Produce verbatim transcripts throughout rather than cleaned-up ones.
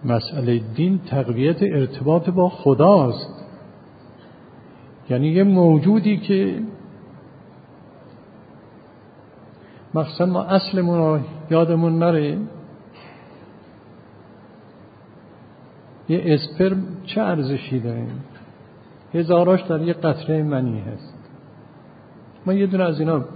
مسئله دین تقویت ارتباط با خداست. یعنی یه موجودی که مثلا ما اصلمون رو یادمون نره، یه اسپرم چه ارزشی داره؟ هزاراش در یه قطره منی هست. ما یه دونه از اینا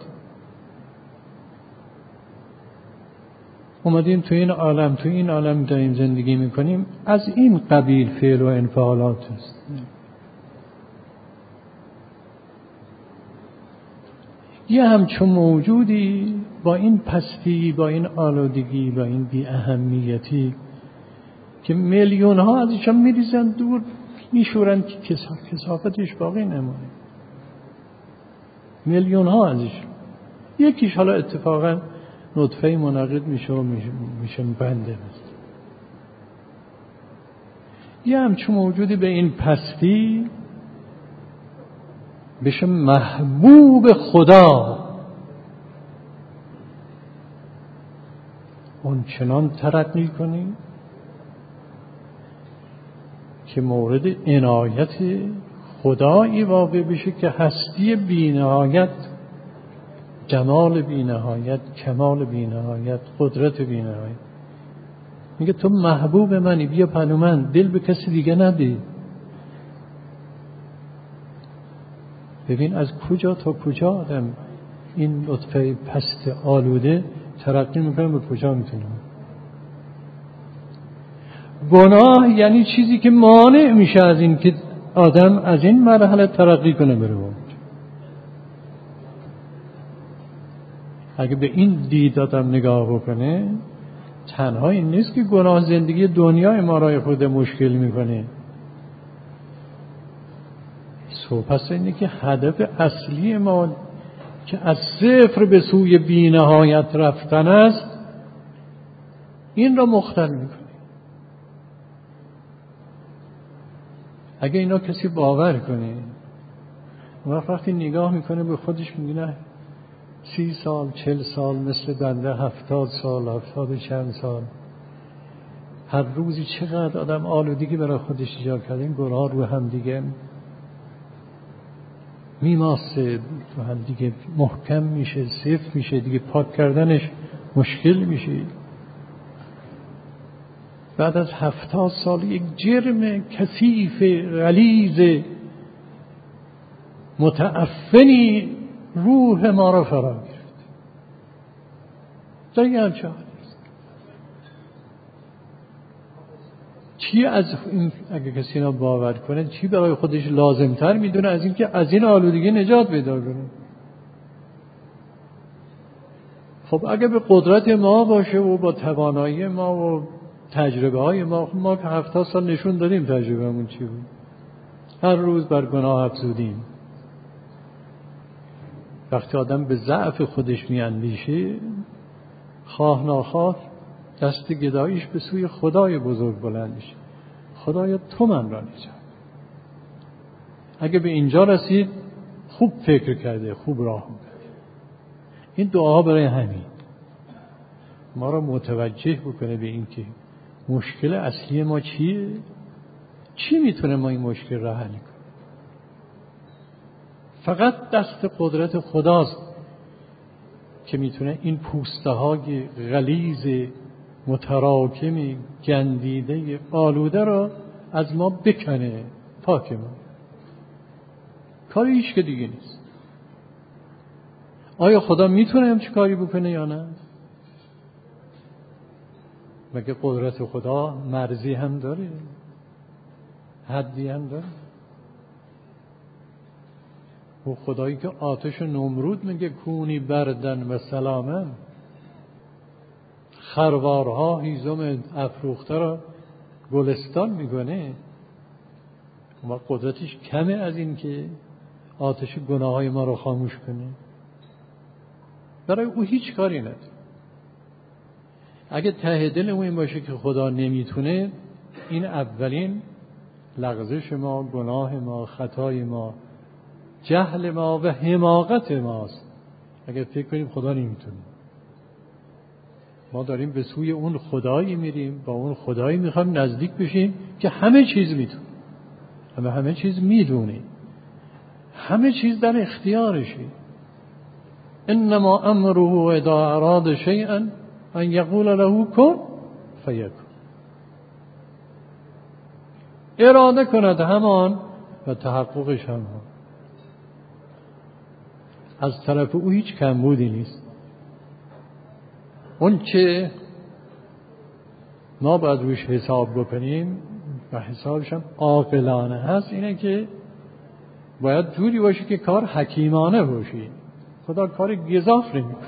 اومدیم تو این عالم، تو این عالم داریم زندگی میکنیم، از این قبیل فعل و انفعالات است. یه همچون موجودی با این پستی، با این آلودگی، با این بی اهمیتی که میلیون ها ازشان میریزن دور، میشورن که کثافتش باقی نمونه. میلیون ها ازش، یکیش حالا اتفاقا نطفه منعقد میشه و میشه بنده است. یه همچون موجودی به این پستی بشه محبوب خدا، اون چنان ترقی کنی که مورد عنایت خدایی واقع بشه که هستی بی‌نهایت، جمال بی‌نهایت، کمال بی‌نهایت، قدرت بی‌نهایت. میگه تو محبوب منی، بیا پنو من، دل به کسی دیگه ندی. ببین از کجا تا کجا آدم این لطفه پست آلوده ترقی میکنه، به کجا میتونه. گناه یعنی چیزی که مانع میشه از این که آدم از این مرحله ترقی کنه بره اونجا. اگه به این دید آدم نگاه بکنه، تنها این نیست که گناه زندگی دنیای ما را خود مشکل میکنه. پس اینه که هدف اصلی ما که از صفر به سوی بی‌نهایت رفتن است، این را مختل میکنه. اگه اینا کسی باور کنه، وقتی نگاه میکنه به خودش میگه سی سال، چل سال مثل بنده، هفتاد سال، هفتاد چند سال، هر روزی چقدر آدم آلودگی برای خودش ایجاد کرده، این گناه رو هم دیگه میماسه، تو هم دیگه محکم میشه، صفر میشه، دیگه پاک کردنش مشکل میشه. بعد از هفتاد سال یک جرم کثیف غلیظ متعفنی روح ما را فرا گرفت. دیگه هم چه حالی است؟ چی از این، اگه کسی اینا باور کنه، چی برای خودش لازمتر میدونه از این که از این آلودگی نجات پیدا کنه؟ خب اگه به قدرت ما باشه و با توانایی ما و تجربه های ما، ما که هفتاد سال نشون دادیم تجربهمون چی بود. هر روز بر گناه افزودیم. وقتی آدم به ضعف خودش میاندیشه، خواه ناخواه دست گداییش به سوی خدای بزرگ بلند میشه. خدایا تو من را نجات. اگه به اینجا رسید، خوب فکر کرده، خوب راه میبره. این دعا برای همین ما را متوجه بکنه به این که مشکل اصلی ما چیه، چی میتونه ما این مشکل را حل کنه. فقط دست قدرت خداست که میتونه این پوسته های غلیظ متراکم گندیده آلوده را از ما بکنه، پاک ما. کاری هیچ که دیگه نیست. آیا خدا میتونه همچه کاری بکنه یا نه؟ مگه قدرت خدا مرزی هم داره؟ حدی هم داره؟ و خدایی که آتش نمرود میگه کونی بردن و سلامن، خروارها هیزم افروخته را گلستان میکنه، و قدرتش کمه از این که آتش گناه های ما رو خاموش کنه؟ برای او هیچ کاری نداره. اگه ته دل او این باشه که خدا نمیتونه، این اولین لغزش ما، گناه ما، خطای ما، جهل ما و حماقت ماست. اگر فکر کنیم خدا نمیتونه. ما داریم به سوی اون خدایی میریم، با اون خدایی میخوایم نزدیک بشیم که همه چیز میدونه، همه همه چیز میدونه، همه چیز در اختیارشه. انما امره اذا اراد شیئا ان یقول له کن فیکون. اراده کند همان و تحققش همان. از طرف او هیچ کمبودی نیست. اون که ما باید روش حساب بکنیم و حسابش هم عاقلانه هست اینه که باید جوری باشه که کار حکیمانه باشه. خدا کار گزاف نمیکنه.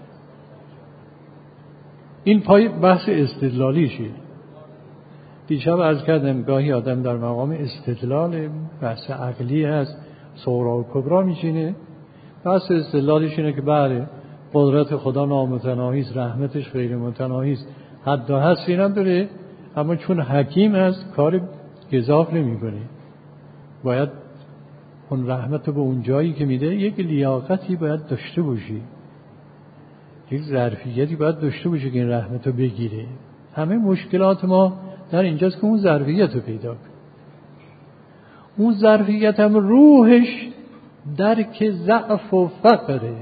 این پای بحث استدلالیشه. دیشب عرض کردم گاهی آدم در مقام استدلال بحث عقلی هست، صغرا و کبرا میشینه. بحث استدلالش اینه که بله قدرت خدا نامتناهی است، رحمتش غیر متناهی است، حد و حصری نداره، اما چون حکیم است کار گزاف نمیکنه. باید اون رحمت به اون جایی که میده یک لیاقتی باید داشته باشی، یک ظرفیتی باید داشته باشه که این رحمت رو بگیره. همه مشکلات ما در اینجاست که اون ظرفیت رو پیدا کنه. اون ظرفیت هم روحش درک ضعف و فقره.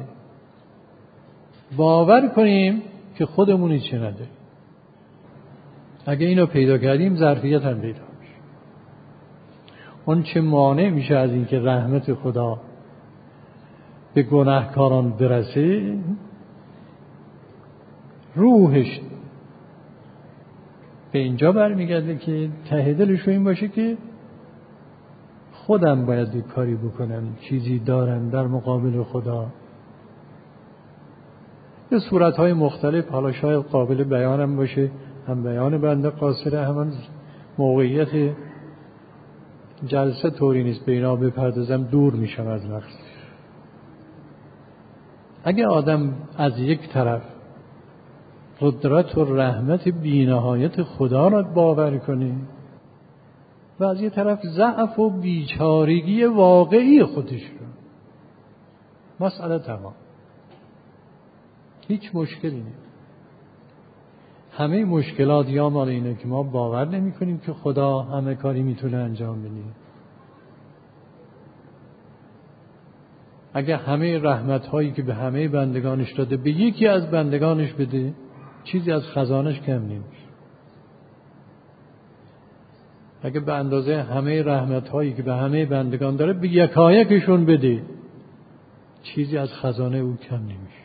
باور کنیم که خودمون هیچ نداریم. اگه اینو پیدا کردیم ظرفیت هم پیدا میشه. اون چه مانع میشه از این که رحمت خدا به گناهکاران برسه؟ روحش به اینجا برمیگرده که ته دلش این باشه که خودم باید یک کاری بکنم، چیزی دارم در مقابل خدا. به صورتهای مختلف، حالا شاید قابل بیانم باشه، هم بیان بنده قاصره، هم موقعیت جلسه طوری نیست به اینا بپردازم، دور میشم از مقصد. اگه آدم از یک طرف قدرت و رحمت بی‌نهایت خدا را باور کنه و از یک طرف ضعف و بیچارگی واقعی خودش رو، مسئله تمام، هیچ مشکلی نیست. همه مشکلات یا مال اینه که ما باور نمی کنیم که خدا همه کاری میتونه انجام بده. اگه همه رحمت هایی که به همه بندگانش داده به یکی از بندگانش بده، چیزی از خزانش کم نمیشه. اگه به اندازه همه رحمت هایی که به همه بندگان داره به یکایکشون بده، چیزی از خزانه او کم نمیشه.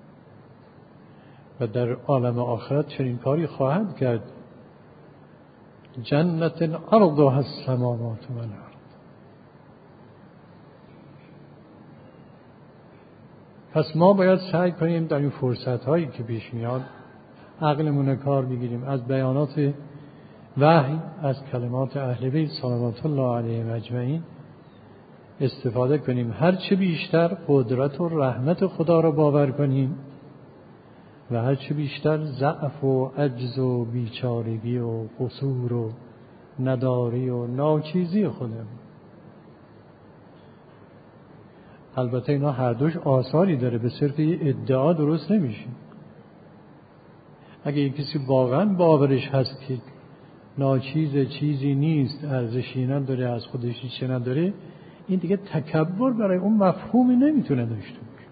و در عالم آخرت چنین کاری خواهد کرد. جنت عرضها السماوات والارض. پس ما باید سعی کنیم در این فرصت هایی که پیش میاد عقلمون کار بگیریم، از بیانات وحی، از کلمات اهل بیت صلوات الله علیهم اجمعین استفاده کنیم. هر چه بیشتر قدرت و رحمت خدا را باور کنیم و هر چه بیشتر ضعف و عجز و بیچارگی و قصور و نداری و ناچیزی خودم. البته اینا هر دوش آثاری داره، به صرف ادعا درست نمیشه. اگه یک کسی واقعا باورش هست که ناچیز چیزی نیست، ارزشی نداره، از خودش هیچی نداره، این دیگه تکبر برای اون مفهومی نمیتونه داشته باشه.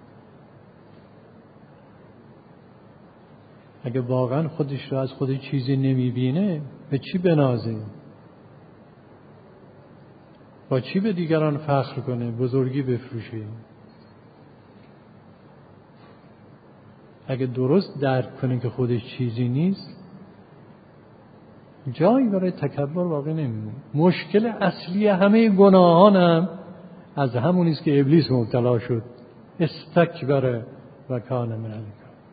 اگه واقعا خودش رو از خودش چیزی نمیبینه، به چی بنازه؟ با چی به دیگران فخر کنه، بزرگی بفروشه؟ اگه درست درک کنه که خودش چیزی نیست، جایی برای تکبر واقع نمیمونه. مشکل اصلی همه گناهان هم از همون است که ابلیس مبتلا شد. استکبر و کان من الکبر.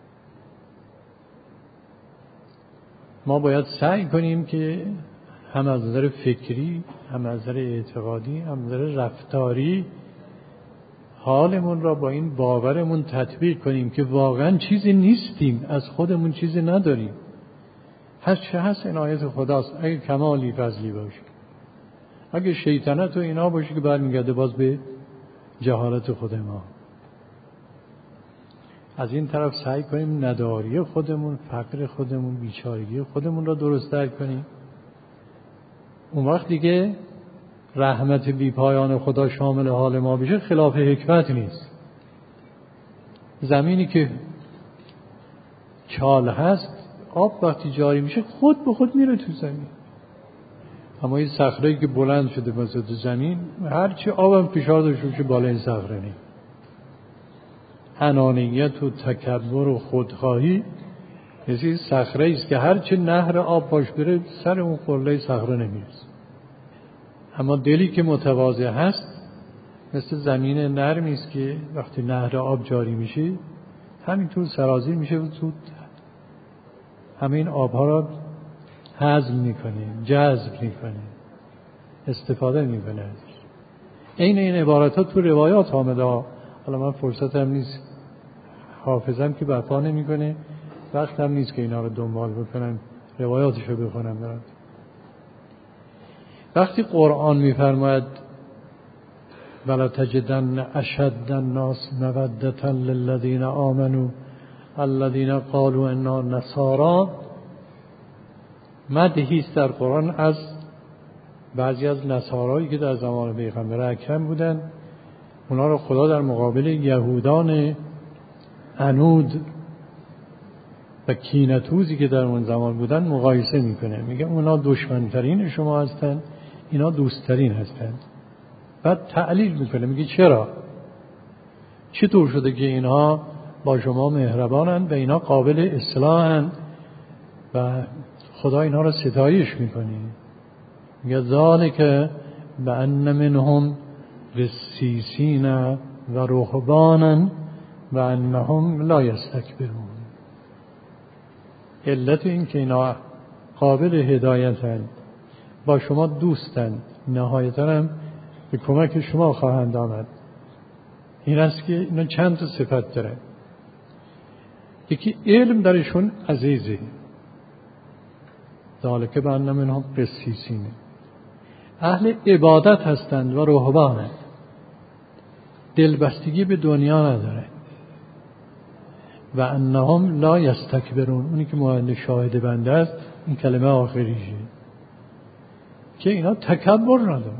ما باید سعی کنیم که هم از نظر فکری، هم از نظر اعتقادی، هم از نظر رفتاری حالمون را با این باورمون تطبیق کنیم که واقعا چیزی نیستیم، از خودمون چیزی نداریم. هر چه هست عنایت خداست. اگه کمالی فضلی باشه، اگه شیطنت و اینا باشه که برمیگرده باز به جهالت خود ما. از این طرف سعی کنیم نداری خودمون، فقر خودمون، بیچارگی خودمون را درست درک کنیم. اون وقت دیگه رحمت بی پایان خدا شامل حال ما بشه خلاف حکمت نیست. زمینی که چال هست، آب وقتی جاری میشه خود به خود میره تو زمین. اما این صخره‌ای که بلند شده وسط زمین، هرچی آبم فشار داشته باشه بالای این صخره نمیره. انانیت و تکبر و خودخواهی مثل صخره است که هرچی نهر آب باش بره سر اون قله صخره نمیرسه. اما دلی که متواضع هست مثل زمین نرمی است که وقتی نهر آب جاری میشه همینطور سرازیر میشه و زود همه این آبها را هضم میکنه، جذب میکنه، استفاده میکنه. این این عبارت ها تو روایات آمده. حالا من فرصتم نیست، حافظم که وفا نمیکنه، وقتم نیست که اینا رو دنبال بکنم، روایاتش رو بخونم برات. وقتی قرآن میفرماید ولا تجدن اشد الناس مودة للذین آمنوا الذین قالوا انا نصارى، مدحی است در قرآن از بعضی از نصارایی که در زمان پیغمبر اکرم بودن. اونا رو خدا در مقابل یهودان عنود و کینه‌توزی که در اون زمان بودن مقایسه میکنه، میگه اونا دشمنترین شما هستن، اینا دوستترین هستن. بعد تعلیل میکنه، میگه چرا؟ چطور شده که اینها با شما مهربانند و اینا قابل اصلاحند و خدا اینها را ستایش میکنه؟ میگه ذالک بأن منهم قسیسین و رهبانا و انهم لا یستکبرون. علت این که اینا قابل هدایتند، با شما دوستند، نهایتاً هم به کمک شما خواهند آمد، این است که اینا چند تا صفت داره. یکی علم درشون عزیزه، ذالک بأن منهم قسیسین، اهل عبادت هستند و رهبانند، دلبستگی به دنیا نداره. و انهم لا یستکبرون، اونی که مانند شاهد بنده است، این کلمه آخریشه که اینا تکبر ندارن.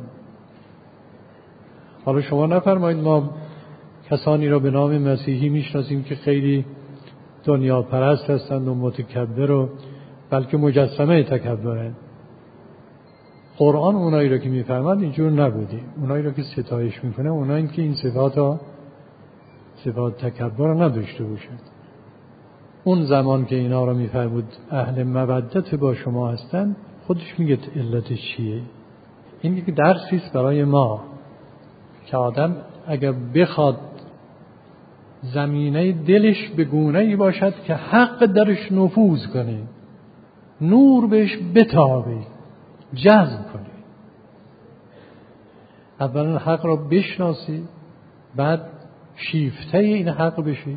حالا شما نفرمایید ما کسانی را به نام مسیحی میشناسیم که خیلی دنیا پرست هستند و متکبر و بلکه مجسمه تکبرند. قرآن اونایی را که میفرماد اینجور نبوده. اونایی را که ستایش میکنه اونایی که این صفات ها صفات تکبر نداشته باشد. اون زمان که اینا را میفرمود اهل مودت با شما هستن، خودش میگه علتش چیه؟ این یک درسی است برای ما که آدم اگر بخواد زمینه دلش به گونه‌ای باشد که حق درش نفوذ کنه، نور بهش بتابه، جذب کنه، اولا حق را بشناسی، بعد شیفته این حق بشی،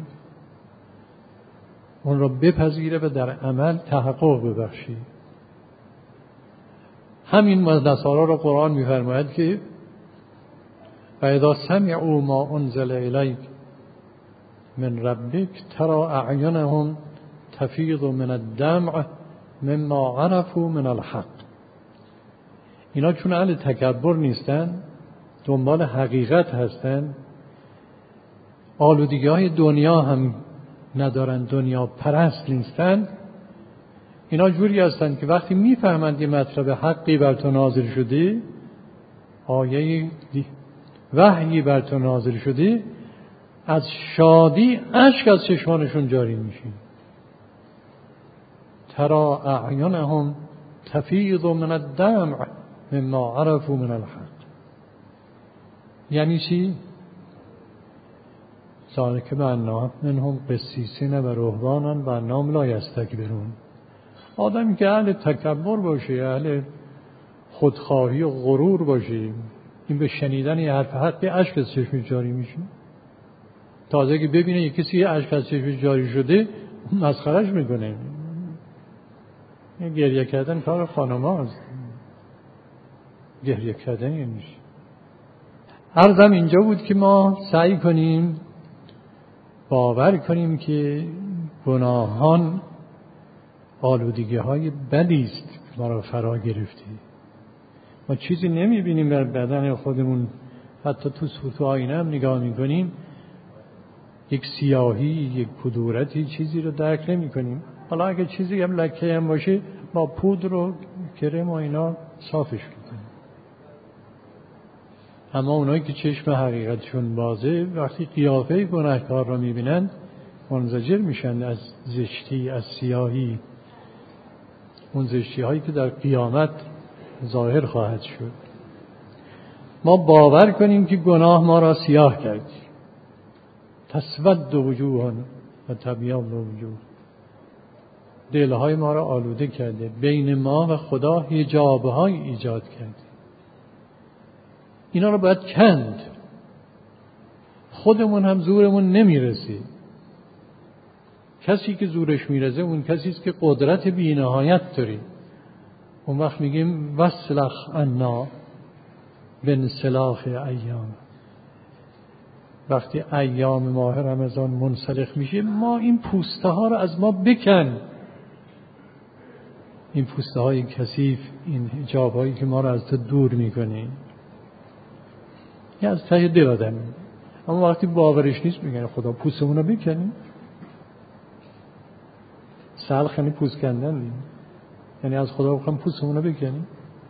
اون را بپذیره و در عمل تحقق ببخشی. همین نصارا را قرآن می‌فرماید که و اذا سمعوا ما انزل الیک من ربک ترى اعینهم تفیض من الدمع مما عرفوا من الحق. اینا چون اهل تکبر نیستن، دنبال حقیقت هستن، آلودگی های دنیا هم ندارن، دنیا پرست نیستن، اینا جوری هستن که وقتی میفهمند یه مطلب حقی بر تو نازل شده، آیه وحیی بر تو نازل شده، از شادی اشک از چشمانشون جاری میشه. ترى اعینهم تفیض من الدمع مما عرفوا من الحق. یعنی چی؟ ذالک بأنهم منهم قسیسین و رهبانا و انهم لا یستکبرون. آدمی که اهل تکبر باشه، اهل خودخواهی و غرور باشه، این به شنیدن یه حرف حقی اشک از چشمش جاری میشه. تازه که ببینه یه کسی اشک از چشمش جاری شده، مسخرهش میکنه. گریه کردن کار خانم هاست، گریه کردن یه میشه. عرضم اینجا بود که ما سعی کنیم باور کنیم که گناهان آلودگی های بدی است که ما را فرا گرفته. ما چیزی نمیبینیم در بدن خودمون، حتی تو صورت آینه هم نگاه میکنیم یک سیاهی، یک کدورتی، چیزی رو درک نمی کنیم. حالا اگه چیزی هم لکه هم باشه با پودر و کرم و اینا صافش میکنیم. اما اونایی که چشم حقیقتشون بازه وقتی قیافه گناهکار رو میبینند منزجر میشن از زشتی، از سیاهی، اون زشتی هایی که در قیامت ظاهر خواهد شد. ما باور کنیم که گناه ما را سیاه کرد، تسود وجوه و تبیض وجوه، دلهای ما را آلوده کرده، بین ما و خدا حجاب‌های ایجاد کرده. اینا رو باید کند. خودمون هم زورمون نمیرسه. کسی که زورش میرسه اون کسی است که قدرت بی‌نهایت داره. اون وقت میگیم وسلخ عنا بانسلاخ ایام. وقتی ایام ماه رمضان منسلخ میشه، ما این پوسته ها رو از ما بکن. این پوسته های کثیف، این حجاب هایی که ما رو از تو دور میکنه، یه از ته دل آدم. اما وقتی باورش نیست میگن خدا پوستمون رو بکنیم. سلخ یعنی پوست کندن دیم. یعنی از خدا بخوام پوستمون رو بکنیم.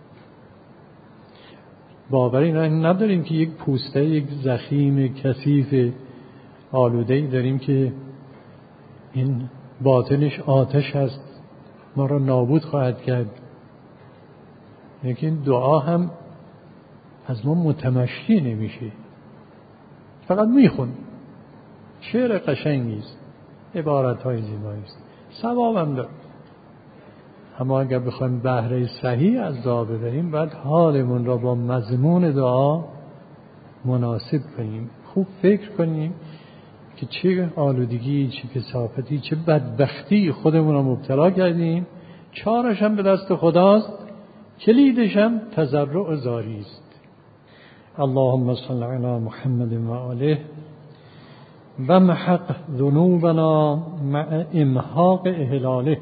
باور اینا نداریم که یک پوسته، یک زخیم کثیف آلوده‌ای داریم که این باطنش آتش هست، ما را نابود خواهد کرد. لیکن دعا هم از ما متمشی نمیشه، فقط میخون. شعر قشنگی است، عبارت‌های زیبایی است، ثواب هم داره. اما اگر بخوایم بهره صحیح از دعا ببریم باید حالمون را با مضمون دعا مناسب کنیم. خوب فکر کنیم که چه آلودگی، چه کثافتی، چه بدبختی خودمون را مبتلا کردیم. چارش هم به دست خداست، کلیدش هم تضرع زاری است. اللهم صل علی محمد و آله و محق ذنوبنا مع امحاق اهلاله.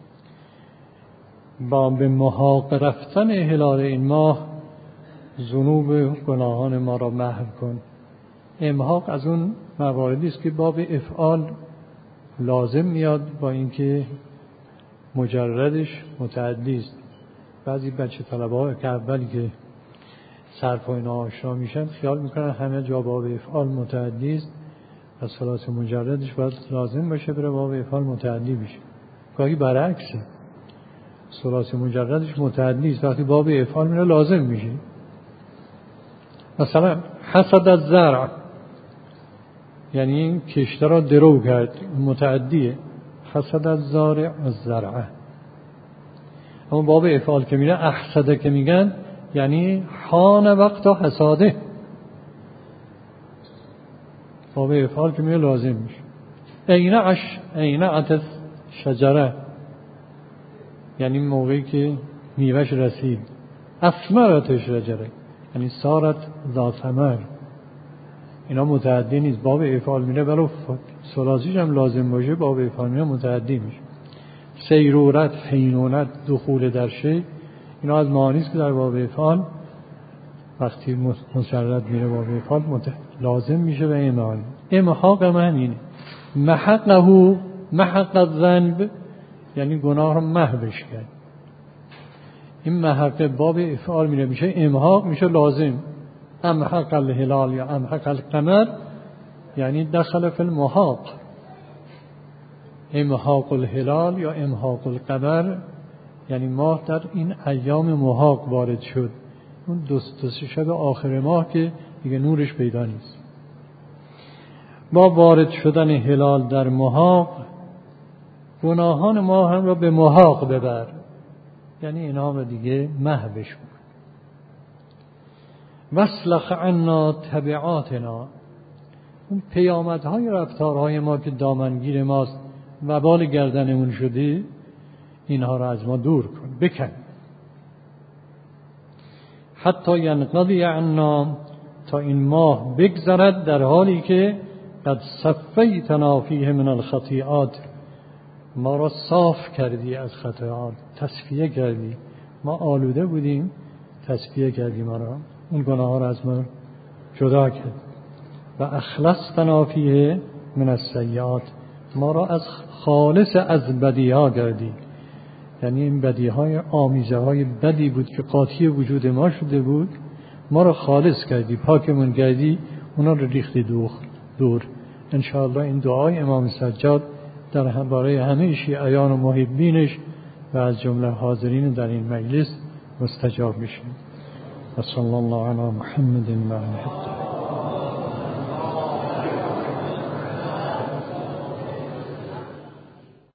با به محاق رفتن اهلال این ماه ذنوب گناهان ما را محو کن. امحاق از اون مواردی است که باب افعال لازم میاد، با اینکه مجردش متعدی است. بعضی بچه طلبه‌ها که اولی که صرف و اینا آشنا میشن خیال میکنن همه جا باب افعال متعدی است و ثلاث مجردش باید لازم باشه بره باب افعال متعدی بشه. گاهی برعکسه، ثلاث مجردش متعدی است، وقتی باب افعال میره لازم میشه. مثلا حسد الزرع یعنی کشته را درو کرد، متعدیه. حسد الزارع الزرع. اما باب افعال که میره احسده که میگن یعنی حان وقت حساده. باب افعال که میره لازم میشه. اینه عش اینه عتس شجره یعنی موقعی که میوهش رسید. اثمرت شجره یعنی صارت ذا ثمر. اینا متعدی نیست، باب افعال میره ولو ثلاثیش هم لازم باشه باب افعال میره متعدی میشه. سیرورت، حینونت، دخول در شی، اینا از معانی است که در باب افعال وقتی مجرد میره باب افعال لازم میشه. و این معانی امحاق من اینه. محقه محق الذنب یعنی گناه رو محوش کرد. این محق باب افعال میره میشه امحاق، میشه لازم. امحق الهلال یا امحق القمر یعنی دخل فی المحاق. امحاق الهلال یا امحاق القمر یعنی ماه در این ایام محاق وارد شد. اون دو سه شب آخر ماه که دیگه نورش پیدا نیست. با وارد شدن هلال در محاق گناهان ما هم را به محاق ببر، یعنی اینا رو دیگه محوش کن. واسلخ عنا تبعاتنا، اون پیامدهای رفتارهای ما که دامنگیر ماست و بال گردنمون شده، اینها را از ما دور کن، بکن. حتی ینقضی عنا، تا این ماه بگذرد در حالی که قد صفیتنا فیه من الخطیئات، ما را صاف کردی از خطایات، تصفیه کردی، ما آلوده بودیم، تصفیه کردی ما را، اون گناه ها را از ما جدا کرد. و اخلصتنا فیه من السیئات، ما را از خالص از بدی ها کردی، یعنی این بدی های آمیزه های بدی بود که قاطی وجود ما شده بود، ما را خالص کردی، پاکمون کردی، اونا رو ریختی دور. انشاءالله این دعای امام سجاد در باره همه شیعیان و محبینش و از جمله حاضرین در این مجلس مستجاب میشه. و صلی الله علی محمد و آله.